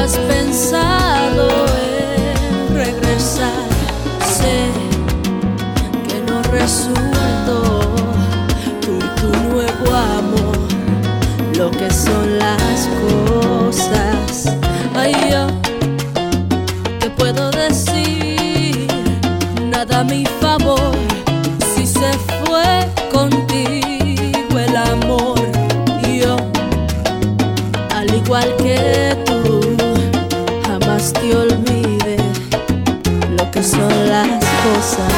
has pensado en regresar. Sé que no resultó por tu nuevo amor lo que son las cosas. Ay, yo, ¿qué puedo decir? Nada a mi favor si se fue contigo el amor. Yo, al igual que tú, jamás te olvide lo que son las cosas.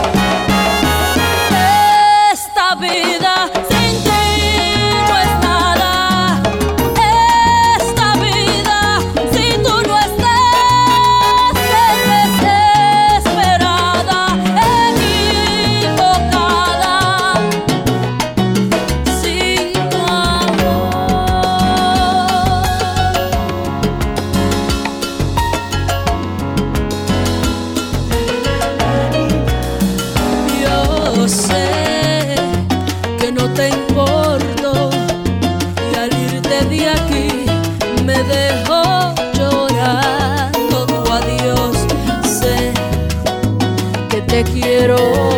Esta vida sin ti no es nada. Esta vida si tú no estás es desesperada, equivocada, sin tu amor. Yo sé que no te importo y al irte de aquí me dejo llorando tu adiós. Sé que te quiero